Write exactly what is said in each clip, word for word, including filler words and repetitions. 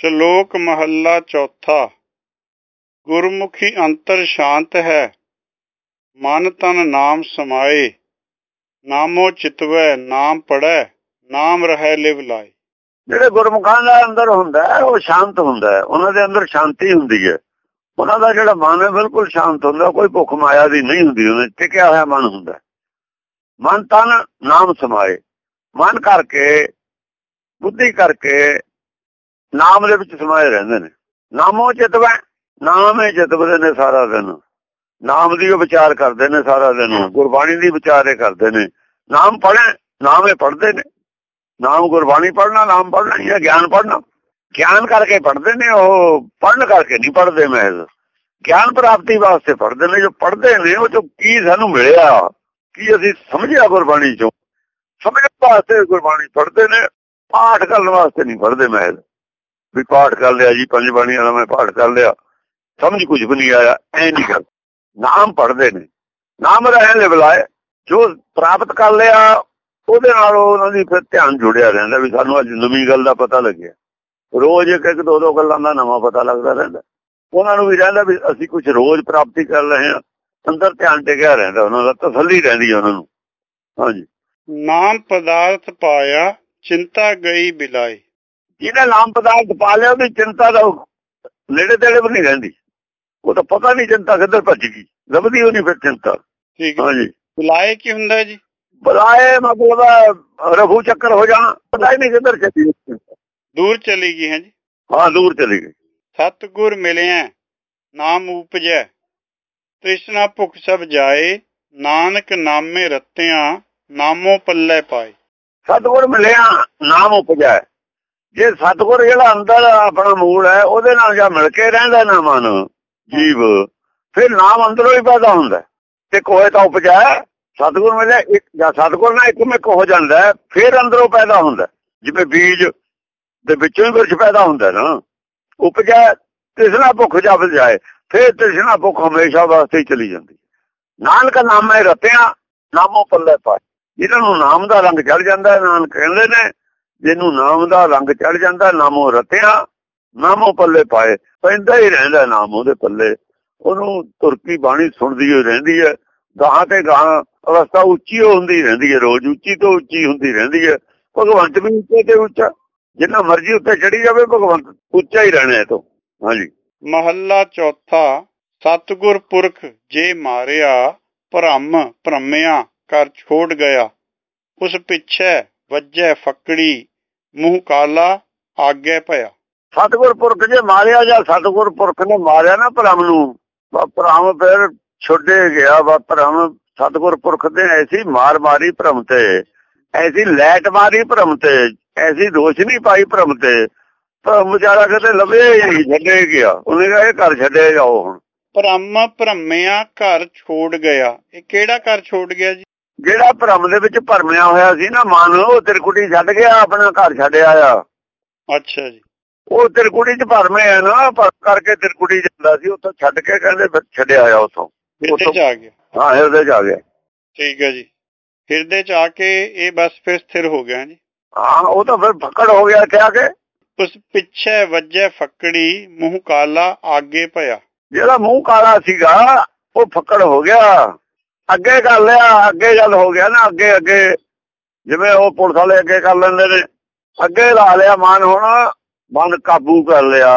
ਸ਼ਲੋਕ ਮਹੱਲਾ ਚੌਥਾ। ਗੁਰਮੁਖੀ ਅੰਤਰ ਸ਼ਾਂਤ ਹੈ, ਮਨ ਤਨ ਨਾਮ ਸਮਾਏ। ਨਾਮੋ ਚਿਤਵੈ ਨਾਮ ਪੜੈ, ਨਾਮ ਰਹਿ ਲਿਵ ਲਾਏ। ਜਿਹੜੇ ਗੁਰਮੁਖਾਂ ਦਾ ਅੰਦਰ ਹੁੰਦਾ ਹੈ ਉਹ ਸ਼ਾਂਤ ਹੁੰਦਾ ਹੈ, ਉਹਨਾਂ ਦੇ ਅੰਦਰ ਸ਼ਾਂਤੀ ਹੁੰਦੀ ਹੈ। ਉਹਨਾਂ ਦਾ ਜਿਹੜਾ ਮਨ ਹੈ ਬਿਲਕੁਲ ਸ਼ਾਂਤ ਹੁੰਦਾ, ਕੋਈ ਭੁੱਖ ਮਾਇਆ ਦੀ ਨਹੀਂ ਹੁੰਦੀ, ਉਹਨੇ ਟਿਕਿਆ ਹੋਇਆ ਮਨ ਹੁੰਦਾ। ਮਨ ਤਨ ਨਾਮ ਸਮਾਏ, ਮਨ ਕਰਕੇ ਬੁੱਧੀ ਕਰਕੇ ਨਾਮ ਦੇ ਵਿੱਚ ਸਮਾਏ ਰਹਿੰਦੇ ਨੇ। ਨਾਮੋ ਚਿਤਵੈ, ਨਾਮ ਹੀ ਚਿਤਵਦੇ ਨੇ ਸਾਰਾ ਦਿਨ, ਨਾਮ ਦੀ ਉਹ ਵਿਚਾਰ ਕਰਦੇ ਨੇ ਸਾਰਾ ਦਿਨ, ਗੁਰਬਾਣੀ ਦੀ ਵਿਚਾਰੇ ਕਰਦੇ ਨੇ। ਨਾਮ ਪੜ੍ਹੇ, ਨਾਮ ਹੀ ਪੜ੍ਹਦੇ ਨੇ। ਨਾਮ ਗੁਰਬਾਣੀ ਪੜ੍ਹਨਾ, ਨਾਮ ਪੜ੍ਹਨਾ ਜਾਂ ਗਿਆਨ ਪੜ੍ਹਨਾ, ਗਿਆਨ ਕਰਕੇ ਪੜ੍ਹਦੇ ਨੇ ਉਹ, ਪੜ੍ਹਨ ਕਰਕੇ ਨਹੀਂ ਪੜ੍ਹਦੇ। ਮਹਿਜ਼ ਗਿਆਨ ਪ੍ਰਾਪਤੀ ਵਾਸਤੇ ਪੜ੍ਹਦੇ ਨੇ। ਜੋ ਪੜ੍ਹਦੇ ਨੇ ਉਹ ਚੋਂ ਕੀ ਸਾਨੂੰ ਮਿਲਿਆ, ਕੀ ਅਸੀਂ ਸਮਝਿਆ ਗੁਰਬਾਣੀ ਚੋਂ, ਸਮਝਣ ਵਾਸਤੇ ਗੁਰਬਾਣੀ ਪੜ੍ਹਦੇ ਨੇ। ਪਾਠ ਕਰਨ ਵਾਸਤੇ ਨਹੀਂ ਪੜ੍ਹਦੇ। ਮਹਿਜ਼ ਵੀ ਪਾਠ ਕਰ ਲਿਆ ਜੀ, ਪੰਜ ਬਾਣੀਆਂ ਦਾ ਮੈਂ ਪਾਠ ਕਰ ਲਿਆ, ਸਮਝ ਕੁਝ ਵੀ ਨਹੀਂ ਆਇਆ, ਐ ਨਹੀਂ ਕਰ। ਨਾਮ ਪੜ੍ਹਦੇ ਨੇ, ਨਾਮ ਰਹਿ ਲਿਵ ਲਾਏ। ਜੋ ਪ੍ਰਾਪਤ ਕਰ ਲਿਆ ਉਹਦੇ ਨਾਲ ਉਹਨਾਂ ਦੀ ਫਿਰ ਧਿਆਨ ਜੁੜਿਆ ਰਹਿੰਦਾ ਵੀ ਸਾਨੂੰ ਅੱਜ ਨਵੀਂ ਗੱਲ ਦਾ ਪਤਾ ਲੱਗਿਆ। ਰੋਜ਼ ਇੱਕ ਇੱਕ ਦੋ ਦੋ ਗੱਲਾਂ ਦਾ ਨਵਾਂ ਪਤਾ ਲੱਗਦਾ ਰਹਿੰਦਾ। ਉਹਨਾਂ ਨੂੰ ਵੀ ਰਹਿੰਦਾ ਵੀ ਅਸੀਂ ਕੁਝ ਰੋਜ਼ ਪ੍ਰਾਪਤੀ ਕਰ ਰਹੇ ਹਾਂ, ਅੰਦਰ ਧਿਆਨ ਟਿਕਿਆ ਰਹਿੰਦਾ, ਉਹਨਾਂ ਦਾ ਤਸੱਲੀ ਰਹਿੰਦੀ ਹੈ ਉਹਨਾਂ ਨੂੰ। ਹਾਂਜੀ। ਨਾਮ ਪਦਾਰਥ ਪਾਇਆ, ਚਿੰਤਾ ਗਈ ਬਿਲਾਈ। ਜਿਹਨੇ ਨਾਮ ਪਦਾਰਥ ਪਾ ਲਿਆ ਉਹਦੀ ਚਿੰਤਾ ਦਾ ਨੇੜੇ ਤੇੜੇ ਵੀ ਨਹੀਂ ਰਹਿੰਦੀ। ਉਹ ਤਾਂ ਪਤਾ ਨਹੀਂ ਚਿੰਤਾ ਕਿੱਧਰ ਭੱਜ ਗਈ, ਲੱਭਦੀ ਉਹ ਨਹੀਂ ਫਿਰ ਚਿੰਤਾ। ਠੀਕ। ਹਾਂਜੀ। ਬਿਲਾਏ ਕੀ ਹੁੰਦਾ ਜੀ? ਬੁਲਾਏ ਮਤਲਬ ਰਫੂ ਚੱਕਰ ਹੋ ਜਾਣਾ, ਪਤਾ ਹੀ ਨਹੀਂ ਕਿੱਧਰ ਚੱਲੀ, ਦੂਰ ਚਲੀ ਗਈ ਹੈ ਜੀ। ਹਾਂ, ਦੂਰ ਚਲੀ ਗਈ। ਸਤਿਗੁਰ ਮਿਲਿਆ ਨਾਮ ਉਪਜੈ, ਤ੍ਰਿਸ਼ਨਾ ਭੁੱਖ ਸਭ ਜਾਏ। ਨਾਨਕ ਨਾਮੇ ਰਤਿਆਂ, ਨਾਮੋ ਪੱਲੇ ਪਾਏ। ਸਤਿਗੁਰ ਮਿਲਿਆ ਨਾਮ ਉਪਜੈ। ਜੇ ਸਤਿਗੁਰ ਜਿਹੜਾ ਅੰਦਰ ਆਪਣਾ ਮੂਲ ਹੈ ਉਹਦੇ ਨਾਲ ਜਾਂ ਮਿਲ ਕੇ ਰਹਿੰਦਾ ਨਾ ਮਨ ਜੀਵ, ਫਿਰ ਨਾਮ ਅੰਦਰੋਂ ਹੀ ਪੈਦਾ ਹੁੰਦਾ। ਤੇ ਕੋਏ ਤਾਂ ਉਪਜੈ, ਸਤਿਗੁਰ ਮਿਲਿਆ ਇੱਕ ਜਾਂ ਸਤਿਗੁਰ ਨਾਲ ਇੱਕਮਿਕ ਹੋ ਜਾਂਦਾ, ਫਿਰ ਅੰਦਰੋਂ ਪੈਦਾ ਹੁੰਦਾ। ਜਿਵੇਂ ਬੀਜ ਦੇ ਵਿੱਚੋਂ ਹੀ ਬਿਰਛ ਪੈਦਾ ਹੁੰਦਾ ਨਾ। ਉਪਜੈ ਤ੍ਰਿਸ਼ਨਾ ਭੁੱਖ ਜਬ ਜਾਏ, ਫਿਰ ਤ੍ਰਿਸ਼ਨਾ ਭੁੱਖ ਹਮੇਸ਼ਾ ਵਾਸਤੇ ਹੀ ਚਲੀ ਜਾਂਦੀ। ਨਾਨਕ ਨਾਮੇ ਰਤਿਆਂ, ਨਾਮੋ ਪੱਲੇ ਪਾਏ। ਜਿਹਨਾਂ ਨੂੰ ਨਾਮ ਦਾ ਰੰਗ ਚੜ ਜਾਂਦਾ, ਨਾਨਕ ਕਹਿੰਦੇ ਨੇ ਜਿਹਨੂੰ ਨਾਮ ਦਾ ਰੰਗ ਚੜ ਜਾਂਦਾ, ਨਾਮੋ ਰਤਿਆਂ ਨਾਮੋ ਪੱਲੇ ਪਾਏ। ਪੈਂਦਾ ਹੀ ਰਹਿੰਦਾ ਨਾਮ ਉਹਦੇ ਪੱਲੇ, ਉਹਨੂੰ ਤੁਰਕੀ ਬਾਣੀ ਸੁਣਦੀ ਹੋਈ ਰਹਿੰਦੀ ਹੈ। ਗਾਹਾਂ ਤੇ ਗਾਹਾਂ ਅਵਸਥਾ ਉੱਚੀ ਹੁੰਦੀ ਰਹਿੰਦੀ ਹੈ, ਰੋਜ਼ ਉੱਚੀ ਤੋਂ ਉੱਚੀ ਹੁੰਦੀ ਰਹਿੰਦੀ ਹੈ। ਭਗਵੰਤ ਵੀ ਉੱਚੇ ਤੇ ਉੱਚਾ, ਜਿੰਨਾ ਮਰਜ਼ੀ ਉੱਤੇ ਚੜੀ ਜਾਵੇ ਭਗਵੰਤ ਉੱਚਾ ਹੀ ਰਹਿਣਾ ਇਹ ਤੋਂ। ਹਾਂਜੀ। ਮਹੱਲਾ ਚੌਥਾ। ਸਤਿਗੁਰ ਪੁਰਖ ਜੇ ਮਾਰਿਆ, ਭਰਮ ਭਰਮਿਆ ਕਰ ਛੋੜ ਗਿਆ। ਉਸ ਪਿੱਛੇ ਵੱਜੈ ਫੱਕੜੀ, ਮੂੰਹ ਕਾਲਾ ਆਗੇ ਭਇਆ। ਸਤਿਗੁਰ ਪੁਰਖ ਜੇ ਮਾਰਿਆ, ਜਾਂ ਸਤਿਗੁਰ ਪੁਰਖ ਨੇ ਮਾਰਿਆ ਨਾ ਭਰਮ ਨੂੰ, ਭਰਮ ਫਿਰ ਛੋਡੇ ਗਿਆ। ਵਾ ਭਰਮ ਸਤਿਗੁਰ ਪੁਰਖ ਨੇ ਐਸੀ ਮਾਰ ਮਾਰੀ ਭਰਮ ਤੇ, ਐਸੀ ਲੈਟ ਮਾਰੀ ਭਰਮ ਤੇ, ਐਸੀ ਰੋਸ਼ਨੀ ਪਾਈ ਭਰਮ ਤੇ, ਭਰਮ ਵਿਚਾਰਾ ਕਿਤੇ ਲੱਭਿਆ ਹੀ ਨਹੀਂ, ਛੱਡੇ ਗਿਆ। ਉਹਨੇ ਕਿਹਾ ਇਹ ਘਰ ਛੱਡੇ ਜਾਓ ਹੁਣ। ਭਰਮ ਭਰਮਿਆ ਘਰ ਛੋੜ ਗਿਆ, ਇਹ ਕਿਹੜਾ ਘਰ ਛੋੜ ਗਿਆ ਜੀ? ਜਿਹੜਾ ਭਰਮ ਦੇ ਵਿੱਚ ਭਰਮਿਆ ਹੋਇਆ ਸੀ ਨਾ ਮਨ, ਉਹ ਤਿਰਕੁਟੀ ਛੱਡ ਗਿਆ, ਆਪਣਾ ਘਰ ਛੱਡਿਆ ਆ। ਅੱਛਾ ਜੀ। ਉਹ ਤਿਰਕੁਟੀ ਚ ਭਰਮੇ ਆ ਨਾ, ਭਰਮ ਕਰਕੇ ਤਿਰਕੁਟੀ ਜਾਂਦਾ ਸੀ, ਉੱਥੋਂ ਛੱਡ ਕੇ ਕਹਿੰਦੇ ਛੱਡਿਆ ਆ ਉੱਥੋਂ। ਹਿਰਦੇ ਚ ਆ ਗਿਆ। ਹਾਂ, ਹਿਰਦੇ ਚ ਆ ਗਿਆ। ਠੀਕ ਹੈ ਜੀ। ਹਿਰਦੇ ਚ ਆ ਕੇ ਇਹ ਬਸ ਫਿਰ ਸਥਿਰ ਹੋ ਗਿਆ ਜੀ। ਹਾਂ, ਉਹ ਤਾਂ ਫਿਰ ਫੱਕੜ ਹੋ ਗਿਆ ਇੱਥੇ ਆ ਕੇ। ਉਸ ਪਿੱਛੇ ਵੱਜੈ ਫੱਕੜੀ, ਮੂੰਹ ਕਾਲਾ ਆਗੇ ਭਇਆ। ਜਿਹੜਾ ਮੂੰਹ ਕਾਲਾ ਸੀਗਾ ਉਹ ਫੱਕੜ ਹੋ ਗਿਆ, ਅੱਗੇ ਕਰ ਲਿਆ। ਅੱਗੇ ਗੱਲ ਹੋ ਗਿਆ ਨਾ, ਅੱਗੇ ਅੱਗੇ ਜਿਵੇਂ ਉਹ ਪੁਲਿਸ ਵਾਲੇ ਅੱਗੇ ਕਰ ਲੈਂਦੇ ਨੇ, ਅੱਗੇ ਲਾ ਲਿਆ ਮਨ। ਹੁਣ ਮਨ ਕਾਬੂ ਕਰ ਲਿਆ,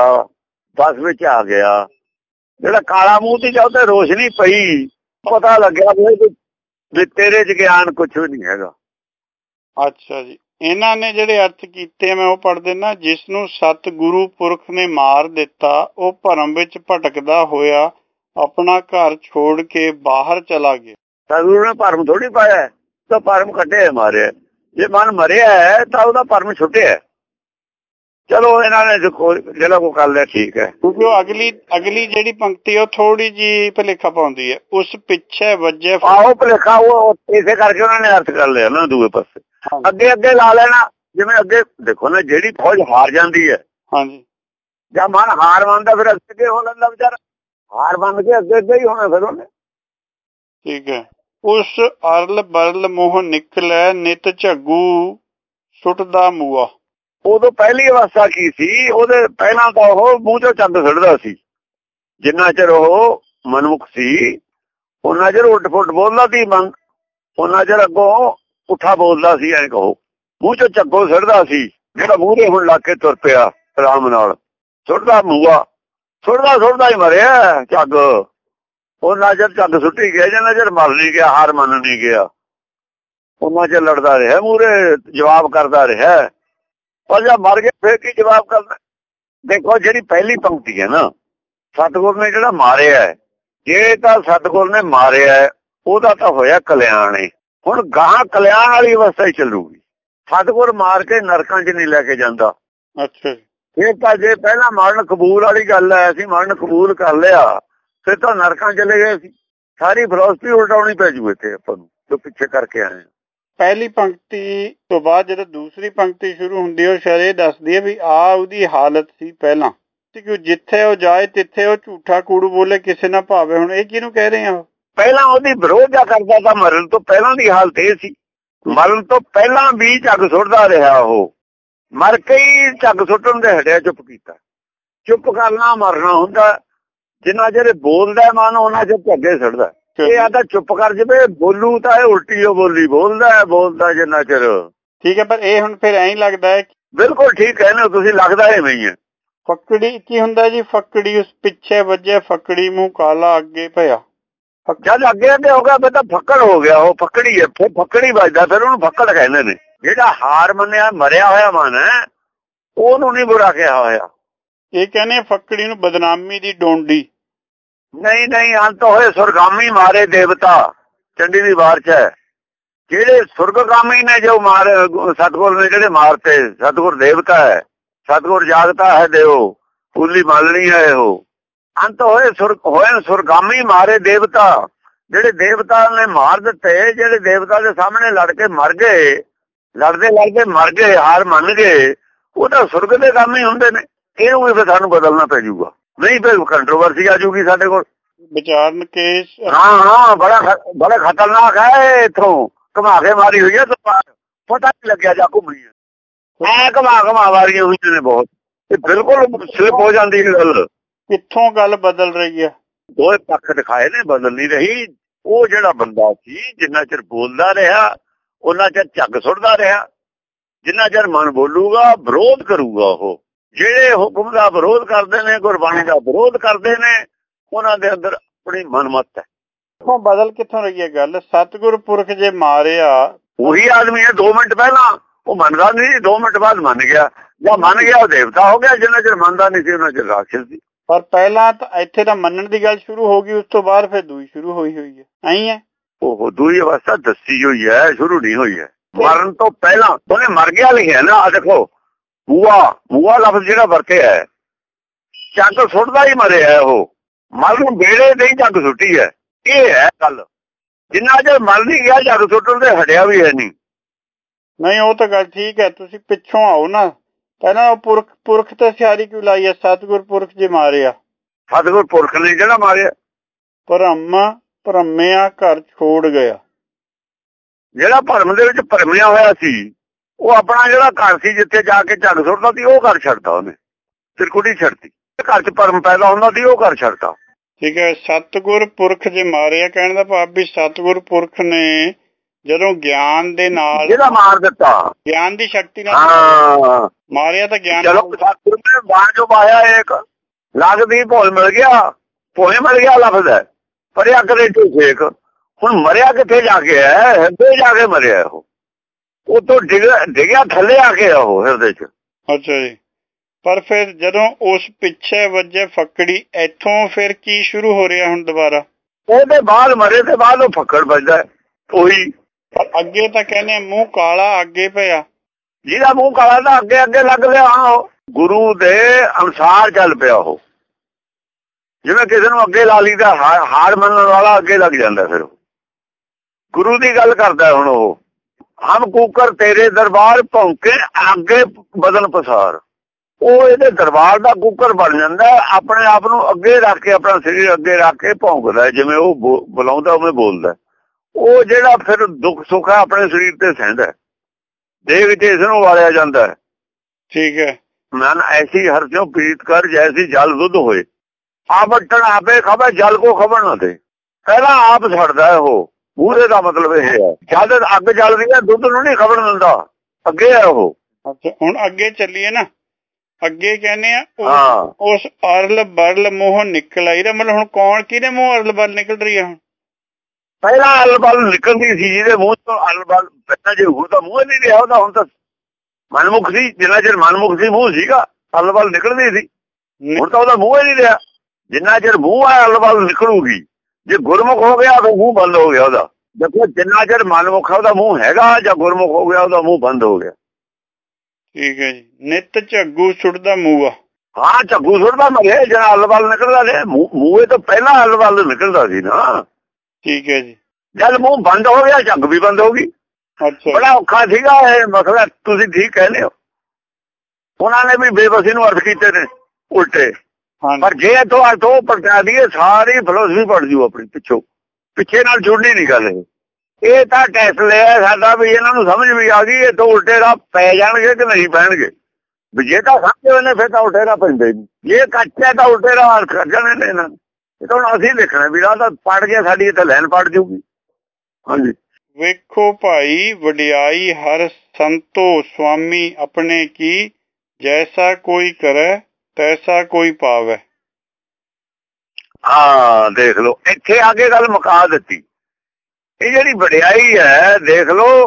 ਬਸ ਵਿੱਚ ਆ ਗਿਆ। ਜਿਹੜਾ ਕਾਲਾ ਮੂੰਹ ਸੀ ਜਾਂ ਤੇ ਰੋਸ਼ਨੀ ਪਈ, ਪਤਾ ਲੱਗਿਆ ਵੀ ਤੇਰੇ ਚ ਗਿਆਨ ਕੁਛ ਵੀ ਨਹੀਂ ਹੈਗਾ। ਅੱਛਾ ਜੀ। ਇਹਨਾਂ ਨੇ ਜਿਹੜੇ ਅਰਥ ਕੀਤੇ ਮੈਂ ਉਹ ਪੜ੍ਹ ਦਿੰਦਾ। ਜਿਸ ਨੂੰ ਸਤਿਗੁਰੂ ਪੁਰਖ ਨੇ ਮਾਰ ਦਿੱਤਾ, ਉਹ ਭਰਮ ਵਿੱਚ ਭਟਕਦਾ ਹੋਇਆ ਆਪਣਾ ਘਰ ਛੋੜ ਕੇ ਬਾਹਰ ਚਲਾ ਗਿਆ। ਸਤਿਗੁਰੂ ਨੇ ਭਰਮ ਥੋੜੀ ਪਾਇਆ, ਤਾਂ ਭਰਮ ਕੱਢਿਆ ਮਾਰਿਆ। ਜੇ ਮਨ ਮਰਿਆ ਹੈ ਤਾਂ ਉਹਦਾ ਭਰਮ ਛੁੱਟਿਆ। ਚਲੋ ਇਹਨਾਂ ਨੇ ਜਿਹੜਾ ਕੋ ਕਰ ਲਿਆ ਠੀਕ ਹੈ। ਕਿਉਂਕਿ ਉਹ ਅਗਲੀ ਅਗਲੀ ਜਿਹੜੀ ਪੰਕਤੀ ਉਹ ਥੋੜੀ ਜਿਹੀ ਭੁਲੇਖਾ ਪਾਉਂਦੀ ਹੈ। ਉਸ ਪਿੱਛੇ ਵੱਜੇ, ਆਹੋ ਭੁਲੇਖਾ ਉਹ ਇਸੇ ਕਰਕੇ ਉਹਨਾਂ ਨੇ ਅਰਥ ਕਰ ਲਿਆ ਨਾ ਦੂਏ ਪਾਸੇ। ਅੱਗੇ ਅੱਗੇ ਲਾ ਲੈਣਾ, ਜਿਵੇਂ ਅੱਗੇ ਦੇਖੋ ਨਾ, ਜਿਹੜੀ ਫੌਜ ਹਾਰ ਜਾਂਦੀ ਹੈ, ਹਾਂਜੀ, ਜਾਂ ਮਨ ਹਾਰ ਮੰਨਦਾ ਫਿਰ ਅੱਗੇ ਅੱਗੇ ਹੋ ਲੈਂਦਾ ਵਿਚਾਰਾ। ਹਾਰ ਮੰਨ ਕੇ ਅੱਗੇ ਅੱਗੇ ਹੀ ਹੋਣਾ ਫਿਰ ਉਹਨੇ। ਠੀਕ ਹੈ। ਉਸ ਅਰਲ ਬਰਲ ਮੋਹ ਨਿਕਲੈ, ਨਿਤ ਝੱਗੂ ਸੁੱਟਦਾ ਮੂਆ। ਉਦੋਂ ਪਹਿਲੀ ਅਵਸਥਾ ਕੀ ਸੀ, ਉਹਦੇ ਪਹਿਲਾਂ ਤਾਂ ਉਹ ਮੂੰਹ ਚੋਂ ਚੰਦ ਛੱਡਦਾ ਸੀ। ਜਿੰਨਾ ਚਿਰ ਉਹ ਮਨਮੁਖ ਸੀ ਉਹਨਾਂ ਚਿਰ ਉੱਡ ਫੁੱਟ ਬੋਲਦਾ ਸੀ ਮਨ, ਉਹਨਾਂ ਚਿਰ ਅੱਗੋਂ ਪੁੱਠਾ ਬੋਲਦਾ ਸੀ। ਐਂ ਕਹੋ ਮੂੰਹ ਚੋਂ ਚੱਗੋ ਛੱਡਦਾ ਸੀ, ਜਿਹੜਾ ਮੂਹਰੇ ਹੁਣ ਲਾ ਕੇ ਤੁਰ ਪਿਆ ਆਰਾਮ ਨਾਲ। ਸੁੱਟਦਾ ਮੂਆ ਸੁੱਟਦਾ ਸੁੱਟਦਾ ਹੀ ਮਰਿਆ ਝੱਗ। ਉਹਨਾਂ ਚਿਰ ਝੱਗ ਸੁੱਟੀ ਗਿਆ, ਜਿੰਨਾ ਚਿਰ ਮਰ ਨਹੀਂ ਗਿਆ, ਹਾਰ ਮੰਨ ਨਹੀਂ ਗਿਆ, ਉਹਨਾਂ ਚਿਰ ਲੜਦਾ ਰਿਹਾ, ਮੂਹਰੇ ਜਵਾਬ ਕਰਦਾ ਰਿਹਾ। ਪਰ ਜਦ ਮਰ ਗਿਆ ਫਿਰ ਕੀ ਜਵਾਬ ਕਰਨਾ। ਦੇਖੋ ਜਿਹੜੀ ਪਹਿਲੀ ਪੰਕਤੀ ਹੈ ਨਾ, ਸਤਿਗੁਰ ਨੇ ਜਿਹੜਾ ਮਾਰਿਆ, ਜੇ ਤਾਂ ਸਤਿਗੁਰ ਨੇ ਮਾਰਿਆ ਉਹਦਾ ਤਾਂ ਹੋਇਆ ਕਲਿਆਣ। ਹੁਣ ਗਾਹਾਂ ਕਲਿਆਣ ਵਾਲੀ ਅਵਸਥਾ ਹੀ ਚੱਲੂਗੀ। ਸਤਿਗੁਰ ਮਾਰ ਕੇ ਨਰਕਾਂ 'ਚ ਨਹੀਂ ਲੈ ਕੇ ਜਾਂਦਾ। ਅੱਛਾ ਜੀ। ਇਹ ਤਾਂ ਜੇ ਪਹਿਲਾਂ ਮਰਨ ਕਬੂਲ ਵਾਲੀ ਗੱਲ ਹੈ, ਅਸੀਂ ਮਰਨ ਕਬੂਲ ਕਰ ਲਿਆ, ਫਿਰ ਤਾਂ ਨਰਕਾਂ ਚਲੇ ਗਏ ਸੀ। ਸਾਰੀ ਫਿਲਾਸਫੀ ਉਲਟਾਉਣੀ ਪੈ ਜੂ ਇੱਥੇ ਆਪਾਂ ਨੂੰ, ਜੋ ਪਿੱਛੇ ਕਰਕੇ ਆਏ। ਪਹਿਲੀ ਪੰਕਤੀ ਤੋਂ ਬਾਅਦ ਜਦੋਂ ਦੂਸਰੀ ਪੰਕਤੀ ਸ਼ੁਰੂ ਹੁੰਦੀ ਹੈ, ਉਹ ਸ਼ਾਇਦ ਇਹ ਦੱਸਦੀ ਹੈ ਵੀ ਆ ਉਹਦੀ ਹਾਲਤ ਸੀ ਪਹਿਲਾਂ, ਕਿ ਜਿੱਥੇ ਉਹ ਜਾਏ ਤਿੱਥੇ ਉਹ ਝੂਠਾ ਕੂੜੂ ਬੋਲੇ, ਕਿਸੇ ਨਾ ਭਾਵੇ। ਹੁਣ ਇਹ ਕਿਹਨੂੰ ਕਹਿ ਰਹੇ ਆ? ਪਹਿਲਾਂ ਉਹਦੀ ਵਿਰੋਧਤਾ ਕਰਦਾ ਤਾਂ ਮਰਨ ਤੋਂ ਪਹਿਲਾਂ ਦੀ ਹਾਲਤ ਇਹ ਸੀ। ਮਰਨ ਤੋਂ ਪਹਿਲਾਂ ਵੀ ਝੱਗ ਸੁੱਟਦਾ ਰਿਹਾ। ਉਹ ਮਰ ਕੇ ਹੀ ਝੱਗ ਸੁੱਟਣ ਦੇ ਹਟਿਆ, ਚੁੱਪ ਕੀਤਾ। ਚੁੱਪ ਕਰਨਾ ਮਰਨਾ ਹੁੰਦਾ। ਜਿੰਨਾ ਚਿਰ ਬੋਲਦਾ ਮਨ ਉਹਨਾਂ ਚਿਰ ਝੱਗੇ ਸੁੱਟਦਾ। ਇਹ ਆ ਤਾਂ ਚੁੱਪ ਕਰ ਜਵੇ, ਬੋਲੂ ਤਾਂ ਇਹ ਉਲਟੀ ਉਹ ਬੋਲੀ ਬੋਲਦਾ ਬੋਲਦਾ ਜਿੰਨਾ ਚਿਰ। ਠੀਕ ਹੈ, ਪਰ ਇਹ ਹੁਣ ਫਿਰ ਐਂ ਲੱਗਦਾ ਹੈ। ਬਿਲਕੁਲ ਠੀਕ ਕਹਿੰਦੇ ਹੋ ਤੁਸੀਂ, ਲੱਗਦਾ ਐਵੇਂ ਹੀ ਹੈ। ਫੱਕੜੀ ਕੀ ਹੁੰਦਾ ਜੀ? ਫੱਕੜੀ ਉਸ ਪਿੱਛੇ ਵੱਜੇ, ਫੱਕੜੀ ਮੂੰਹ ਕਾਲਾ ਅੱਗੇ ਪਿਆ। ਜਦ ਅੱਗੇ ਅੱਗੇ ਹੋ ਗਿਆ ਫਿਰ ਤਾਂ ਫੱਕੜ ਹੋ ਗਿਆ। ਉਹ ਫੱਕੜੀ ਹੈ, ਫਿਰ ਫੱਕੜੀ ਵੱਜਦਾ, ਫਿਰ ਉਹਨੂੰ ਫੱਕੜ ਕਹਿੰਦੇ ਨੇ। ਜਿਹੜਾ ਹਾਰ ਮੰਨਿਆ ਮਰਿਆ ਹੋਇਆ ਮਨ ਹੈ ਉਹਨੂੰ ਨਹੀਂ ਬੁਰਾ ਕਿਹਾ ਹੋਇਆ। ਇਹ ਕਹਿੰਦੇ ਫੱਕੜੀ ਨੂੰ ਬਦਨਾਮੀ ਦੀ ਡੋਂਡੀ। ਨਹੀਂ ਨਹੀਂ, ਅੰਤ ਹੋਏ ਸੁਰਗਾਮੀ ਮਾਰੇ ਦੇਵਤਾ, ਚੰਡੀ ਦੀ ਵਾਰ ਚ ਹੈ। ਜਿਹੜੇ ਸੁਰਗਾਮੀ ਨੇ ਜੋ ਮਾਰ ਸਤਿਗੁਰ ਨੇ ਜਿਹੜੇ ਮਾਰਤੇ, ਸਤਿਗੁਰ ਦੇਵਤਾ ਹੈ, ਸਤਿਗੁਰ ਜਾਗਤਾ ਹੈ ਦਿਓ, ਪੂਲੀ ਮਾਲਣੀ ਹੈ ਉਹ। ਅੰਤ ਹੋਏ ਸੁਰ ਹੋਏ ਸੁਰਗਾਮੀ ਮਾਰੇ ਦੇਵਤਾ, ਜਿਹੜੇ ਦੇਵਤਾ ਨੇ ਮਾਰ ਦਿੱਤੇ, ਜਿਹੜੇ ਦੇਵਤਾ ਦੇ ਸਾਹਮਣੇ ਲੜ ਕੇ ਮਰ ਗਏ, ਲੜਦੇ ਲੜਦੇ ਮਰ ਗਏ, ਹਾਰ ਮੰਨ ਗਏ, ਉਹ ਤਾਂ ਸੁਰਗ ਦੇ ਕੰਮ ਹੀ ਹੁੰਦੇ ਨੇ। ਇਹਨੂੰ ਵੀ ਫਿਰ ਸਾਨੂੰ ਬਦਲਣਾ ਪੈ ਜਾਊਗਾ, ਨਹੀਂ ਫਿਰ ਕੰਟਰੋਵਰਸੀ ਆ ਜਾਊਗੀ ਸਾਡੇ ਕੋਲ। ਵਿਚਾਰਨ ਕੇਸ ਹਾਂ ਹਾਂ ਬੜਾ ਬੜਾ ਖਤਰਨਾਕ ਹੈ। ਇੱਥੋਂ ਘੁਮਾ ਕੇ ਮਾਰੀ ਹੋਈ ਹੈ, ਪਤਾ ਨਹੀਂ ਲੱਗਿਆ ਜਾ ਘੁੰਮੀ ਐ ਘੁਮਾ ਘੁਮਾ ਵਾਰੀਆਂ ਹੋਈਆਂ ਨੇ ਬਹੁਤ। ਇਹ ਬਿਲਕੁਲ ਸਲਿਪ ਹੋ ਜਾਂਦੀ ਹੈ ਗੱਲ। ਕਿੱਥੋਂ ਗੱਲ ਬਦਲ ਰਹੀ ਹੈ? ਦੋਏ ਪੱਖ ਦਿਖਾਏ ਨੇ, ਬਦਲ ਨਹੀਂ ਰਹੀ। ਉਹ ਜਿਹੜਾ ਬੰਦਾ ਸੀ ਜਿੰਨਾ ਚਿਰ ਬੋਲਦਾ ਰਿਹਾ ਉਹਨਾਂ ਚਿਰ ਝੱਗ ਸੁੱਟਦਾ ਰਿਹਾ। ਜਿੰਨਾ ਚਿਰ ਮਨ ਬੋਲੂਗਾ ਵਿਰੋਧ ਕਰੂਗਾ। ਉਹ ਜਿਹੜੇ ਹੁਕਮ ਦਾ ਵਿਰੋਧ ਕਰਦੇ ਨੇ, ਗੁਰਬਾਣੀ ਦਾ ਵਿਰੋਧ ਕਰਦੇ ਨੇ, ਉਹਨਾਂ ਦੇ ਅੰਦਰ ਆਪਣੀ ਮਨਮਤ ਹੈ। ਉਹ ਬਦਲ ਕਿੱਥੋਂ ਰਹੀ ਹੈ ਗੱਲ? ਸਤਿਗੁਰ ਪੁਰਖ ਜੇ ਮਾਰਿਆ, ਉਹੀ ਆਦਮੀ ਹੈ। ਦੋ ਮਿੰਟ ਪਹਿਲਾਂ ਉਹ ਮੰਨਦਾ ਨਹੀਂ, ਦੋ ਮਿੰਟ ਬਾਅਦ ਮੰਨ ਗਿਆ। ਜਾਂ ਮੰਨ ਗਿਆ ਉਹ ਦੇਵਤਾ ਹੋ ਗਿਆ, ਜਿੰਨਾ ਚਿਰ ਮੰਨਦਾ ਨਹੀਂ ਸੀ ਉਹਨਾਂ ਚਿਰ ਰਾਖਸ਼ ਸੀ। ਪਰ ਪਹਿਲਾਂ ਤਾਂ ਇੱਥੇ ਤਾਂ ਮੰਨਣ ਦੀ ਗੱਲ ਸ਼ੁਰੂ ਹੋ ਗਈ, ਉਸ ਤੋਂ ਬਾਅਦ ਫਿਰ ਦੂਈ ਸ਼ੁਰੂ ਹੋਈ ਹੋਈ ਹੈ। ਐਂ ਹੈ ਉਹ ਦੂਈ ਅਵਸਥਾ ਦੱਸੀ ਹੋਈ ਹੈ, ਸ਼ੁਰੂ ਨਹੀਂ ਹੋਈ ਹੈ। ਮਰਨ ਤੋਂ ਪਹਿਲਾਂ ਉਹਨੇ ਮਰ ਗਿਆ ਲਿਖਿਆ ਨਾ। ਆ ਦੇਖੋ ਮੂਆ, ਮੂਆ ਲਫ਼ਜ਼ ਜਿਹੜਾ ਵਰਤਿਆ ਹੈ, ਝੱਗ ਸੁੱਟਦਾ ਹੀ ਮਰਿਆ। ਉਹ ਮਰਨ ਵੇਲੇ ਨਹੀਂ ਝੱਗ ਸੁੱਟੀ ਹੈ। ਇਹ ਹੈ ਗੱਲ। ਜਿੰਨਾ ਚਿਰ ਮਰ ਨਹੀਂ ਗਿਆ ਝੱਗ ਸੁੱਟਣ ਤੇ ਹਟਿਆ ਵੀ ਹੈ ਨਹੀਂ। ਨਹੀਂ ਉਹ ਤਾਂ ਗੱਲ ਠੀਕ ਹੈ, ਤੁਸੀਂ ਪਿੱਛੋਂ ਆਓ ਨਾ। ਪਹਿਲਾਂ ਉਹ ਪੁਰਖ ਪੁਰਖ ਤੇ ਸਿਆਰੀ ਕਿਉਂ ਲਾਈ ਹੈ? ਸਤਿਗੁਰ ਪੁਰਖ ਜੇ ਮਾਰਿਆ, ਸਤਿਗੁਰ ਪੁਰਖ ਨੇ ਜਿਹੜਾ ਮਾਰਿਆ। ਭਰਮ ਭਰਮਿਆ ਘਰ ਛੋੜ ਗਿਆ। ਜਿਹੜਾ ਭਰਮ ਦੇ ਵਿੱਚ ਭਰਮਿਆ ਹੋਇਆ ਸੀ, ਉਹ ਆਪਣਾ ਜਿਹੜਾ ਘਰ ਸੀ ਜਿੱਥੇ ਜਾ ਕੇ ਝੱਗ ਸੁੱਟਦਾ ਸੀ, ਉਹ ਘਰ ਛੱਡਤਾ ਉਹਨੇ। ਤਿਰਕੁਟੀ ਛੱਡਤੀ। ਘਰ ਚ ਭਰਮ ਪੈਦਾ ਹੁੰਦਾ ਸੀ, ਉਹ ਘਰ ਛੱਡਤਾ। ਠੀਕ ਹੈ। ਸਤਿਗੁਰ ਪੁਰਖ ਜੇ ਮਾਰਿਆ, ਕਹਿਣ ਦਾ ਭਾਵ ਵੀ ਸਤਿਗੁਰ ਪੁਰਖ ਨੇ ਜਦੋਂ ਗਿਆਨ ਦੇ ਨਾਲ ਜਿਹੜਾ ਮਾਰ ਦਿੱਤਾ, ਗਿਆਨ ਦੀ ਸ਼ਕਤੀ ਨਾਲ ਹਾਂ ਮਾਰਿਆ ਤਾਂ ਗਿਆਨ। ਚਲੋ ਸਤਿਗੁਰ ਨੇ ਬਾਣ ਜੋ ਪਾਇਆ ਇੱਕ ਲੱਗਦੀ ਭੋਲ ਮਿਲ ਗਿਆ, ਭੋਏ ਮਿਲ ਗਿਆ ਲਫ਼ਜ਼ ਹੈ, ਪਰਿਆ ਕਰੇ ਝੂਠੇਕ। ਹੁਣ ਮਰਿਆ ਕਿੱਥੇ ਜਾ ਕੇ ਹੈ? ਹਿਰਦੇ ਜਾ ਕੇ ਮਰਿਆ। ਉਹ ਉਤੋਂ ਡਿੱਗ ਡਿੱਗਿਆ ਥੱਲੇ ਆ ਕੇ ਉਹ ਹਿਰਦੇ ਚ। ਅੱਛਾ ਜੀ। ਪਰ ਫਿਰ ਜਦੋਂ ਉਸ ਪਿੱਛੇ ਵੱਜੇ ਫੱਕੜੀ, ਇੱਥੋਂ ਫਿਰ ਕੀ ਸ਼ੁਰੂ ਹੋ ਰਿਹਾ ਹੁਣ ਦੁਬਾਰਾ? ਉਹਦੇ ਬਾਅਦ ਮਰੇ ਤੇ ਬਾਅਦ ਉਹ ਫੱਕੜ ਵੱਜਦਾ ਉਹੀ। ਪਰ ਅੱਗੇ ਤਾਂ ਕਹਿੰਦੇ ਮੂੰਹ ਕਾਲਾ ਅੱਗੇ ਪਿਆ। ਜਿਹਦਾ ਮੂੰਹ ਕਾਲਾ ਤਾਂ ਅੱਗੇ ਅੱਗੇ ਲੱਗ ਲਿਆ। ਉਹ ਗੁਰੂ ਦੇ ਅਨੁਸਾਰ ਚੱਲ ਪਿਆ। ਉਹ ਜਿਵੇਂ ਕਿਸੇ ਨੂੰ ਅੱਗੇ ਲਾ ਲਈਦਾ, ਹਾਰ ਮੰਨਣ ਵਾਲਾ ਅੱਗੇ ਲੱਗ ਜਾਂਦਾ। ਫਿਰ ਗੁਰੂ ਦੀ ਗੱਲ ਕਰਦਾ ਹੁਣ ਉਹ। ਹਮ ਕੂਕਰ ਤੇਰੇ ਦਰਬਾਰ ਭੌਂਕੇ ਅੱਗੇ ਬਦਨ ਪਸਾਰ। ਉਹ ਇਹਦੇ ਦਰਬਾਰ ਦਾ ਕੂਕਰ ਬਣ ਜਾਂਦਾ, ਆਪਣੇ ਆਪ ਨੂੰ ਅੱਗੇ ਰੱਖ ਕੇ, ਆਪਣਾ ਸਰੀਰ ਅੱਗੇ ਰੱਖ ਕੇ ਭੌਂਕਦਾ, ਜਿਵੇਂ ਉਹ ਬੁਲਾਉਂਦਾ ਉਵੇਂ ਬੋਲਦਾ। ਉਹ ਜਿਹੜਾ ਫਿਰ ਦੁੱਖ ਸੁੱਖ ਹੈ ਆਪਣੇ ਸਰੀਰ ਤੇ ਸਹਿੰਦਾ, ਦੇਹ ਵਿੱਚ ਇਸ ਨੂੰ ਵਾਲਿਆ ਜਾਂਦਾ। ठीक है। मन ऐसी हर जो प्रीत कर जैसी जल दुध होए। आप बट्टन आपे खबर जल को खबर ना दे, पहला आप छड़दा है। वो मूहरे का मतलब यह है, जद अग जल रही है दुध नूं नहीं खबर दिंदा, अगे है वो। अच्छा हुण अगे चलिए ना, अगे कहने हाँ उस अरल बरल मूह निकल आई। मतलब हुण कौन किहदे मूह अरल बरल निकल रही है? हुण पहला अरल बरल निकलदी सी जिहदे मूंह तो अरल बरल पहला जे हुण तां मूंह नहीं रहा ਉਹਦਾ, ਹੁਣ ਤਾਂ ਮਨਮੁਖ ਸੀ। ਜਿੰਨਾ ਚਿਰ ਮਨਮੁਖ ਸੀ ਮੂੰਹ ਸੀਗਾ, ਅਰਲ ਬਰਲ ਨਿਕਲਦੀ ਸੀ। ਹੁਣ ਤਾਂ ਉਹਦਾ ਮੂੰਹ ਹੀ ਨਹੀਂ ਰਿਹਾ। ਜਿੰਨਾ ਚਿਰ ਮੂੰਹ ਹੈ ਅਰਲ ਬਰਲ ਨਿਕਲੂਗੀ। ਜੇ ਗੁਰਮੁਖ ਹੋ ਗਿਆ ਤਾਂ ਮੂੰਹ ਬੰਦ ਹੋ ਗਿਆ ਉਹਦਾ। ਦੇਖੋ ਜਿੰਨਾ ਚਿਰ ਮਨਮੁਖ ਉਹਦਾ ਮੂੰਹ ਹੈਗਾ, ਜਾਂ ਗੁਰਮੁਖ ਹੋ ਗਿਆ ਉਹਦਾ ਮੂੰਹ ਬੰਦ ਹੋ ਗਿਆ। ਠੀਕ ਹੈ ਜੀ। ਨਿਤ ਝੱਗੂ ਸੁੱਟਦਾ ਮੂਆ। ਹਾਂ ਝੱਗੂ ਸੁੱਟਦਾ ਮਰੇ, ਜਿਹੜਾ ਅਰਲ ਬਰਲ ਨਿਕਲਦਾ ਰਿਹਾ ਮੂੰਹੇ ਤੋਂ ਪਹਿਲਾਂ ਅਰਲ ਬਰਲ ਨਿਕਲਦਾ ਸੀ ਨਾ। ਠੀਕ ਹੈ ਜੀ। ਜਦ ਮੂੰਹ ਬੰਦ ਹੋ ਗਿਆ ਝੱਗ ਵੀ ਬੰਦ ਹੋ ਗਈ। ਬੜਾ ਔਖਾ ਸੀਗਾ ਇਹ ਮਸਲਾ, ਤੁਸੀਂ ਠੀਕ ਕਹਿੰਦੇ ਹੋ। ਉਹਨਾਂ ਨੇ ਵੀ ਬੇਬਸੀ ਨੂੰ ਅਰਥ ਕੀਤੇ ਨੇ ਉਲਟੇ। ਪਰ ਜੇ ਇੱਥੋਂ ਅਰਥ ਉਹ ਪਲਟਾ ਦਈਏ ਸਾਰੀ ਫਿਲੋਸਫੀ ਪੜ ਜੂ ਆਪਣੀ ਪਿੱਛੋਂ, ਪਿੱਛੇ ਨਾਲ ਜੁੜਨੀ ਨਹੀਂ ਗੱਲ। ਇਹ ਇਹ ਤਾਂ ਟੈਸਟ ਲਿਆ ਸਾਡਾ ਵੀ ਇਹਨਾਂ ਨੂੰ ਸਮਝ ਵੀ ਆ ਗਈ। ਇਹ ਤੋਂ ਉਲਟੇ ਰਾਹ ਪੈ ਜਾਣਗੇ ਕਿ ਨਹੀਂ ਪੈਣਗੇ। ਵੀ ਜੇ ਤਾਂ ਸਮਝੇ ਨੇ ਫਿਰ ਤਾਂ ਉਲਟੇ ਰਾਹ ਪੈਂਦੇ ਨਹੀਂ, ਜੇ ਕੱਚਾ ਤਾਂ ਉਲਟੇ ਰਾਹ ਅਰਥ ਕਰ ਜਾਣੇ ਨੇ ਇਹਨਾਂ ਨੇ। ਇਹ ਤਾਂ ਹੁਣ ਅਸੀਂ ਦੇਖਣਾ ਵੀ ਰਾਹ ਤਾਂ ਪੜ ਗਿਆ, ਸਾਡੀ ਤਾਂ ਲਾਈਨ ਪੜ ਜੂਗੀ। ਹਾਂਜੀ। ਵੇਖੋ ਭਾਈ ਵਡਿਆਈ ਹਰ ਸੰਤੋ स्वामी अपने की, जैसा कोई करे तैसा कोई पावे। ਹਾਂ ਦੇਖ ਲਓ ਇੱਥੇ ਆਗੇ ਗੱਲ ਮੁਕਾ ਦਿੱਤੀ। ਇਹ ਜਿਹੜੀ ਵਡਿਆਈ ਹੈ ਦੇਖ ਲਓ,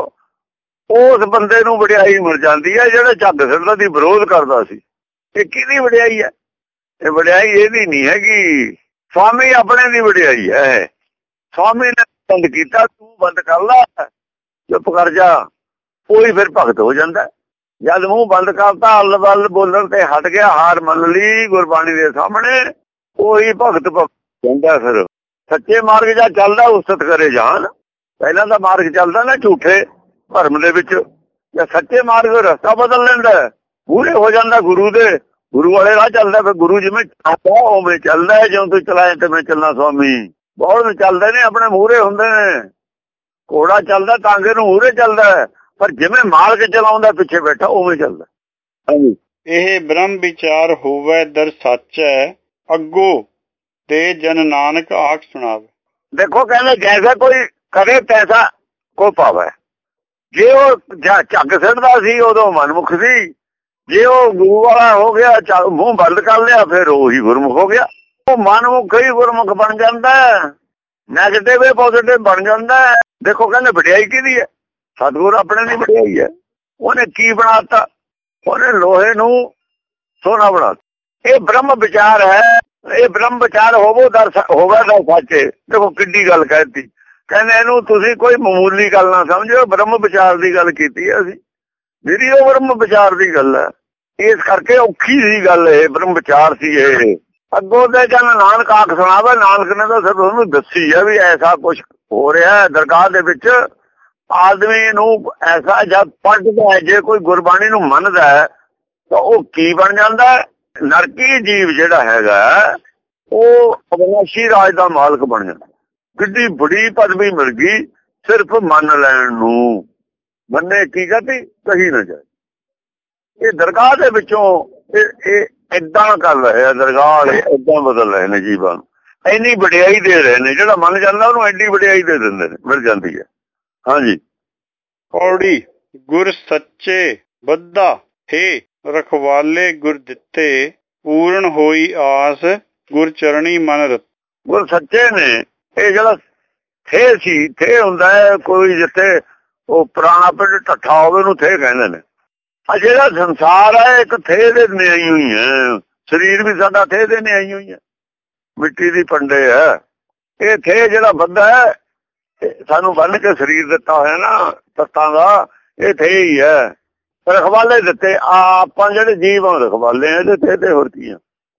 ਉਸ ਬੰਦੇ ਨੂੰ ਵਡਿਆਈ ਮਿਲ ਜਾਂਦੀ ਹੈ ਜਿਹੜਾ ਝੱਗ ਸਿਰਦਾ ਦੀ ਵਿਰੋਧ ਕਰਦਾ ਸੀ। ਇਹ ਕਿਹਦੀ ਵਡਿਆਈ ਹੈ? ਇਹ ਵਡਿਆਈ ਇਹਦੀ ਨਹੀਂ ਹੈਗੀ, ਸਵਾਮੀ ਆਪਣੇ ਦੀ ਵਡਿਆਈ ਹੈ। ਸਵਾਮੀ ਨੇ ਬੰਦ ਕੀਤਾ, ਤੂੰ ਬੰਦ ਕਰ ਲਾ, ਚੁੱਪ ਕਰ ਜਾ। ਉਹੀ ਫਿਰ ਭਗਤ ਹੋ ਜਾਂਦਾ। ਜਦ ਮੂੰਹ ਬੰਦ ਕਰਤਾ, ਅੱਲ ਬੱਲ ਬੋਲਣ ਤੇ ਹਟ ਗਿਆ, ਹਾਰ ਮੰਨ ਲਈ ਗੁਰਬਾਣੀ ਦੇ ਸਾਹਮਣੇ, ਉਹੀ ਭਗਤ ਜਾਂਦਾ। ਫਿਰ ਸੱਚੇ ਮਾਰਗ ਜਾਂ ਚੱਲਦਾ ਉਸਤ ਕਰੇ ਜਾਨ। ਪਹਿਲਾਂ ਤਾਂ ਮਾਰਗ ਚੱਲਦਾ ਨਾ ਝੂਠੇ ਭਰਮ ਦੇ ਵਿੱਚ, ਜਾਂ ਸੱਚੇ ਮਾਰਗ ਰਸਤਾ ਬਦਲ ਲੈਂਦਾ, ਪੂਰੇ ਹੋ ਜਾਂਦਾ ਗੁਰੂ ਦੇ। ਗੁਰੂ ਵਾਲੇ ਰਾਹ ਚੱਲਦਾ, ਫਿਰ ਗੁਰੂ ਜਿਵੇਂ ਚੱਲਦਾ ਉਵੇਂ ਚੱਲਦਾ। ਜਿਉਂ ਤੂੰ ਚਲਾਏ ਤੇ ਮੈਂ ਚੱਲਣਾ ਸਵਾਮੀ। ਬਹੁਤ ਚੱਲਦੇ ਨੇ ਆਪਣੇ ਮੂਹਰੇ ਹੁੰਦੇ ਨੇ। ਘੋੜਾ ਚੱਲਦਾ ਟਾਂਗੇ ਨੂੰ ਮੂਹਰੇ ਚੱਲਦਾ, ਪਰ ਜਿਵੇਂ ਮਾਲਕ ਚਲਾਉਂਦਾ ਪਿੱਛੇ ਬੈਠਾ ਉਵੇਂ ਚੱਲਦਾ। ਹਾਂਜੀ। ਇਹ ਬ੍ਰਹਮ ਵਿਚਾਰ ਹੋਵੇ ਦਰ ਸੱਚੈ, ਅੱਗੋ ਤੇ ਜਨ ਨਾਨਕ ਆਖ ਸੁਣਾਵੇ। ਦੇਖੋ ਕਹਿੰਦੇ ਜੈਸਾ ਕੋਈ ਕਰੇ ਤੈਸਾ ਕੋ ਪਾਵੇ। ਜੇ ਉਹ ਝੱਗ ਸਿੱਟਦਾ ਸੀ ਉਦੋਂ ਮਨਮੁਖ ਸੀ, ਜੇ ਉਹ ਗੁਰੂ ਵਾਲਾ ਹੋ ਗਿਆ, ਮੂੰਹ ਬੰਦ ਕਰ ਲਿਆ, ਫਿਰ ਉਹੀ ਗੁਰਮੁਖ ਹੋ ਗਿਆ। ਉਹ ਮਨਮੁਖ ਹੀ ਗੁਰਮੁਖ ਬਣ ਜਾਂਦਾ, ਨੈਗੇਟਿਵ ਹੀ ਪੋਜ਼ਿਟਿਵ ਬਣ ਜਾਂਦਾ। ਦੇਖੋ ਕਹਿੰਦੇ ਵਡਿਆਈ ਕਿਹਦੀ ਹੈ? ਸਤਿਗੁਰ ਆਪਣੇ ਦੀ ਵਡਿਆਈ ਹੈ। ਉਹਨੇ ਕੀ ਬਣਾਤਾ? ਉਹਨੇ ਲੋਹੇ ਨੂੰ ਸੋਨਾ ਬਣਾਤਾ। ਇਹ ਬ੍ਰਹਮ ਵਿਚਾਰ ਹੈ। ਇਹ ਬ੍ਰਹਮ ਵਿਚਾਰ ਹੋਵੋ ਦਰ ਹੋਵੇ ਦਰ ਸੱਚੇ। ਦੇਖੋ ਕਿੱਡੀ ਗੱਲ ਕਹਿਤੀ। ਕਹਿੰਦੇ ਇਹਨੂੰ ਤੁਸੀਂ ਕੋਈ ਮਾਮੂਲੀ ਗੱਲ ਨਾ ਸਮਝੋ, ਬ੍ਰਹਮ ਵਿਚਾਰ ਦੀ ਗੱਲ ਕੀਤੀ ਹੈ ਅਸੀਂ। ਮੇਰੀ ਉਹ ਬ੍ਰਹਮ ਵਿਚਾਰ ਦੀ ਗੱਲ ਹੈ। ਇਸ ਕਰਕੇ ਔਖੀ ਸੀ ਗੱਲ, ਇਹ ਬ੍ਰਹਮ ਵਿਚਾਰ ਸੀ। ਇਹ ਅੱਗੋਂ ਤੇ ਜਨ ਨਾਨਕ ਆਖ ਸੁਣਾਵੇ। ਨਾਨਕ ਨੇ ਤਾਂ ਸਿਰਫ ਉਹਨੂੰ ਦੱਸੀ ਹੈ ਵੀ ਐਸਾ ਕੁਛ ਹੋ ਰਿਹਾ ਦਰਗਾਹ ਦੇ ਵਿੱਚ। ਆਦਮੀ ਨੂੰ ਐਸਾ ਜਦ ਪੜ੍ਹਦਾ ਹੈ, ਜੇ ਕੋਈ ਗੁਰਬਾਣੀ ਨੂੰ ਮੰਨਦਾ ਹੈ ਤਾਂ ਉਹ ਕੀ ਬਣ ਜਾਂਦਾ? ਨਰਕੀ ਜੀਵ ਜਿਹੜਾ ਹੈਗਾ ਉਹ ਅਬਨਾਸ਼ੀ ਰਾਜ ਦਾ ਮਾਲਕ ਬਣ ਜਾਂਦਾ। ਕਿੱਡੀ ਬੜੀ ਪਦਵੀ ਮਿਲ ਗਈ ਸਿਰਫ ਮੰਨ ਲੈਣ ਨੂੰ। ਮੰਨੇ ਕੀ ਕਹਤੀ ਕਹੀ ਨਾ ਜਾਏ। ਇਹ ਦਰਗਾਹ ਦੇ ਵਿੱਚੋਂ ਇਹ ਇਹ ਏਦਾਂ ਕਰ ਰਹੇ ਆ, ਦਰਗਾਹ ਵਾਲੇ ਏਦਾਂ ਬਦਲ ਰਹੇ ਨੇ ਜੀਵਾਂ ਨੂੰ। ਇੰਨੀ ਵਡਿਆਈ ਦੇ ਰਹੇ ਨੇ, ਜਿਹੜਾ ਮੰਨ ਜਾਂਦਾ ਉਹਨੂੰ ਐਡੀ ਵਡਿਆਈ ਦੇ ਦਿੰਦੇ ਨੇ, ਮਿਲ ਜਾਂਦੀ ਹੈ। ਹਾਂਜੀ। ਪੌੜੀ ਗੁਰ ਸੱਚੇ ਬੱਧਾ ਹੈ, ਰਖਵਾਲੇ ਗੁਰ ਦਿੱਤੇ, ਪੂਰਨ ਹੋਈ ਆਸ ਗੁਰ ਚਰਣੀ ਮਨ ਰਤ। ਗੁਰ ਸੱਚੇ ਨੇ। ਇਹ ਜਿਹੜਾ ਥੇ ਸੀ, ਥੇ ਹੁੰਦਾ ਹੈ ਕੋਈ ਜਿੱਥੇ ਉਹ ਪੁਰਾਣਾ ਪਿੰਡ ਢੱਠਾ ਹੋਵੇ ਉਹਨੂੰ ਥੇ ਕਹਿੰਦੇ ਨੇ। ਆ ਜਿਹੜਾ ਸੰਸਾਰ ਹੈ ਇੱਕ ਥੇ ਦੇ ਨੇ ਆਈ ਹੋਈ ਹੈ। ਸਰੀਰ ਵੀ ਸਾਡਾ ਥੇ ਦੇ ਨੇ ਆਈ ਹੋਈ ਹੈ, ਮਿੱਟੀ ਦੀ ਪੰਡੇ ਹੈ। ਇਹ ਥੇ ਜਿਹੜਾ ਬੰਦਾ ਹੈ ਸਾਨੂੰ ਬੰਨ ਕੇ ਸਰੀਰ ਦਿੱਤਾ ਹੋਇਆ ਨਾ ਤੱਤਾਂ ਦਾ, ਇਹ ਥੇ ਹੀ ਹੈ। ਰਖਵਾਲੇ ਦਿੱਤੇ ਆਪਾਂ ਜਿਹੜੇ ਜੀਵ ਆ ਰਖਵਾਲੇ ਆ ਇਹਦੇ ਥੇ ਤੇ। ਹੋਰ ਕੀ ਆ?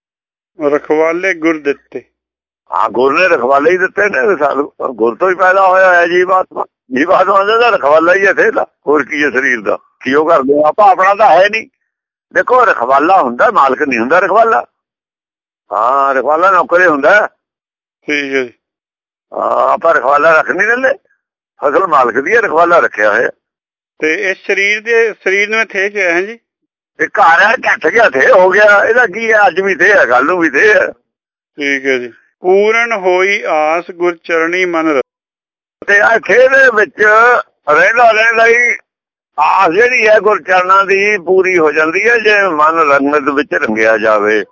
ਰਖਵਾਲੇ ਗੁਰ ਦਿੱਤੇ। ਹਾਂ ਗੁਰ ਨੇ ਰਖਵਾਲੇ ਹੀ ਦਿੱਤੇ ਨੇ। ਸਾਨੂੰ ਗੁਰ ਤੋਂ ਹੀ ਪੈਦਾ ਹੋਇਆ ਹੈ ਜੀਵਾਤਮਾ। ਜੀਵਾਤਮਾ ਦਾ ਰਖਵਾਲਾ ਹੀ ਹੈ ਥੇ ਦਾ। ਹੋਰ ਕੀ ਹੈ ਸਰੀਰ ਦਾ? ਕੀ ਉਹ ਕਰਦੇ ਆਪਾਂ? ਆਪਣਾ ਤਾਂ ਹੈ ਨਹੀਂ। ਦੇਖੋ ਰਖਵਾਲਾ ਹੁੰਦਾ, ਮਾਲਕ ਨਹੀਂ ਹੁੰਦਾ ਰਖਵਾਲਾ। ਹਾਂ ਰਖਵਾਲਾ ਨੌਕਰੇ ਹੁੰਦਾ। ਠੀਕ ਹੈ ਜੀ। ਹਾਂ ਆਪਾਂ ਰਖਵਾਲਾ ਰੱਖ ਨਹੀਂ ਦਿੰਦੇ, ਫਸਲ ਮਾਲਕ ਦੀ ਹੈ, ਰਖਵਾਲਾ ਰੱਖਿਆ ਹੋਇਆ। ਤੇ ਇਸ ਸਰੀਰ ਦੇ ਸਰੀਰ ਨੂੰ ਥੇ ਕਿਹਾ ਹੈ ਜੀ? ਤੇ ਘਰ ਆ ਘੱਟ ਗਿਆ ਥੇ ਹੋ ਗਿਆ, ਇਹਦਾ ਕੀ ਹੈ, ਅੱਜ ਵੀ ਥੇ ਹੈ ਕੱਲ ਨੂੰ ਵੀ ਥੇ ਹੈ। ਠੀਕ ਹੈ ਜੀ। ਪੂਰਨ ਹੋਈ ਆਸ ਗੁਰ ਚਰਣੀ ਮਨ, ਤੇ ਆ ਖੇਡ ਦੇ ਵਿੱਚ ਰਹਿੰਦਾ ਰਹਿੰਦਾ ਹੀ ਆਸ ਜਿਹੜੀ ਹੈ ਗੁਰਚਰਨਾਂ ਦੀ ਪੂਰੀ ਹੋ ਜਾਂਦੀ ਹੈ ਜੇ ਮਨ ਰੰਗਤ ਵਿੱਚ ਰੰਗਿਆ ਜਾਵੇ।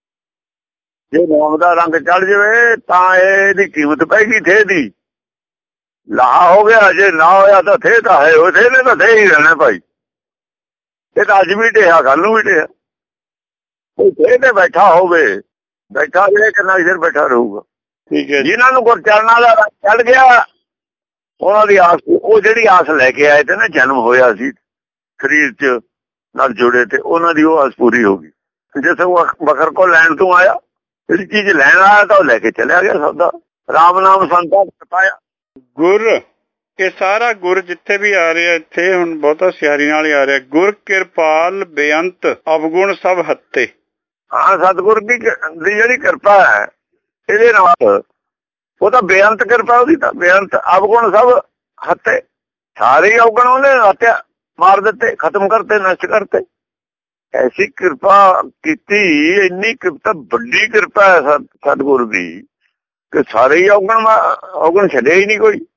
ਜੇ ਨਾਮ ਦਾ ਰੰਗ ਚੜ ਜਾਵੇ ਤਾਂ ਇਹਦੀ ਕੀਮਤ ਪੈ ਗਈ ਥੇ ਦੀ, ਲਾਹਾ ਹੋ ਗਿਆ। ਜੇ ਨਾ ਹੋਇਆ ਤਾਂ ਥੇ ਤਾਂ ਹੈ, ਉਹ ਥੇ ਨੇ ਤਾਂ ਥੇ ਹੀ ਰਹਿਣਾ ਭਾਈ। ਇਹ ਤਾਂ ਅੱਜ ਵੀ ਢਿਆ ਕੱਲ ਨੂੰ ਵੀ ਢਿਆ। ਕੋਈ ਥੇ ਤੇ ਬੈਠਾ ਹੋਵੇ, ਬੈਠਾ ਰਹੇ ਕਿੰਨਾ ਚਿਰ ਬੈਠਾ ਰਹੂਗਾ। ਠੀਕ ਹੈ। ਜਿਨ੍ਹਾਂ ਨੂੰ ਗੁਰਚਰਨਾਂ ਦਾ ਰੰਗ ਚੜ ਗਿਆ ਉਹਨਾਂ ਦੀ ਆਸ, ਉਹ ਜਿਹੜੀ ਆਸ ਲੈ ਕੇ ਆਏ ਤੇ ਨਾ ਜਨਮ ਹੋਇਆ ਸੀ ਸਰੀਰ ਚ ਨਾਲ ਜੁੜੇ, ਤੇ ਉਹਨਾਂ ਦੀ ਉਹ ਆਸ ਪੂਰੀ ਹੋ ਗਈ। ਜਿਸ ਬਖਰ ਕੋ ਲੈਣ ਤੋਂ ਆਇਆ, ਜਿਹੜੀ ਚੀਜ਼ ਲੈਣ ਆਇਆ ਤਾਂ ਉਹ ਲੈ ਕੇ ਚਲਿਆ ਗਿਆ ਸੌਦਾ। ਰਾਮ ਨਾਮ ਸੰਤਾ ਪਾਇਆ। ਗੁਰ, ਇਹ ਸਾਰਾ ਗੁਰ ਜਿੱਥੇ ਵੀ ਆ ਰਿਹਾ ਇੱਥੇ ਹੁਣ ਬਹੁਤਾ ਸਿਆਰੀ ਨਾਲ ਹੀ ਆ ਰਿਹਾ। ਗੁਰ ਕਿਰਪਾਲ ਬੇਅੰਤ ਅਵਗੁਣ ਸਭ ਹੱਤੇ। ਹਾਂ, ਸਤਿਗੁਰ ਦੀ ਦੀ ਜਿਹੜੀ ਕਿਰਪਾ ਹੈ ਇਹਦੇ ਨਾਲ, ਉਹ ਤਾਂ ਬੇਅੰਤ ਕਿਰਪਾ ਉਹਦੀ, ਤਾਂ ਬੇਅੰਤ ਅਵਗੁਣ ਸਭ ਹੱਤੇ। ਸਾਰੇ ਅਵਗੁਣ ਉਹਨੇ ਹੱਤਿਆ ਮਾਰ ਦਿੱਤੇ, ਖਤਮ ਕਰਤੇ, ਨਸ਼ਟ ਕਰਤੇ। ਐਸੀ ਕਿਰਪਾ ਕੀਤੀ, ਇੰਨੀ ਕਿਰਪਾ, ਵੱਡੀ ਕਿਰਪਾ ਹੈ ਸਤਿਗੁਰ ਦੀ ਕਿ ਸਾਰੇ ਹੀ ਅਵਗੁਣ ਅਵਗੁਣ ਛੱਡੇ ਹੀ ਨਹੀਂ ਕੋਈ।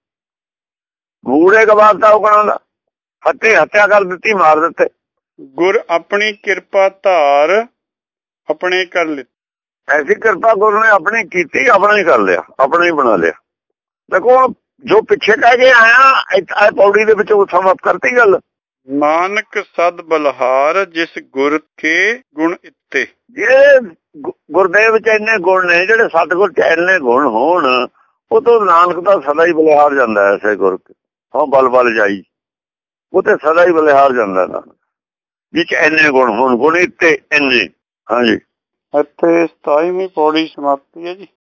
ਗੂੜੇ ਗਵਾਤਾ ਅਵਗੁਣਾਂ ਦਾ, ਹੱਤੇ ਹੱਤਿਆ ਕਰ ਦਿੱਤੀ, ਮਾਰ ਦਿੱਤੇ। ਗੁਰ ਆਪਣੀ ਕਿਰਪਾ ਧਾਰ ਆਪਣੇ ਕਰ ਲਿੱਤੀ। ਐਸੀ ਕਿਰਪਾ ਗੁਰੂ ਨੇ ਆਪਣੀ ਕੀਤੀ, ਆਪਣਾ ਹੀ ਕਰ ਲਿਆ, ਆਪਣਾ ਹੀ ਬਣਾ ਲਿਆ। ਦੇਖੋ ਜੋ ਪਿੱਛੇ ਕਹਿ ਕੇ ਆਇਆ ਪੌੜੀ ਦੇ ਵਿੱਚ ਉਹ ਸਮਾਪਤ ਕਰਤੀ ਗੱਲ। ਨਾਨਕ ਸਦ ਬਲਹਾਰ ਜਿਸ ਗੁਰ ਕੇ ਗੁਣ ਇੱਤੇ। ਜੇ ਗੁਰਦੇਵ ਚ ਇੰਨੇ ਗੁਣ ਨੇ, ਜਿਹੜੇ ਸਤਿਗੁਰ ਚ ਇੰਨੇ ਗੁਣ ਹੋਣ, ਉਹ ਤੋਂ ਨਾਨਕ ਤਾਂ ਸਦਾ ਹੀ ਬਲਿਹਾਰ ਜਾਂਦਾ ਐਸੇ ਗੁਰ ਹਾਂ ਬਲ ਬਲ ਜਾਈ, ਉਹ ਤੇ ਸਦਾ ਹੀ ਬਲਿਹਾਰ ਜਾਂਦਾ ਨਾਨਕ ਜਿਹ ਇੰਨੇ ਗੁਣ ਹੋਣ। ਗੁਣ ਇੱਤੇ ਇੰਨੇ। ਹਾਂਜੀ, ਇੱਥੇ ਸਤਾਈਵੀਂ ਪੌੜੀ ਸਮਾਪਤੀ ਹੈ ਜੀ।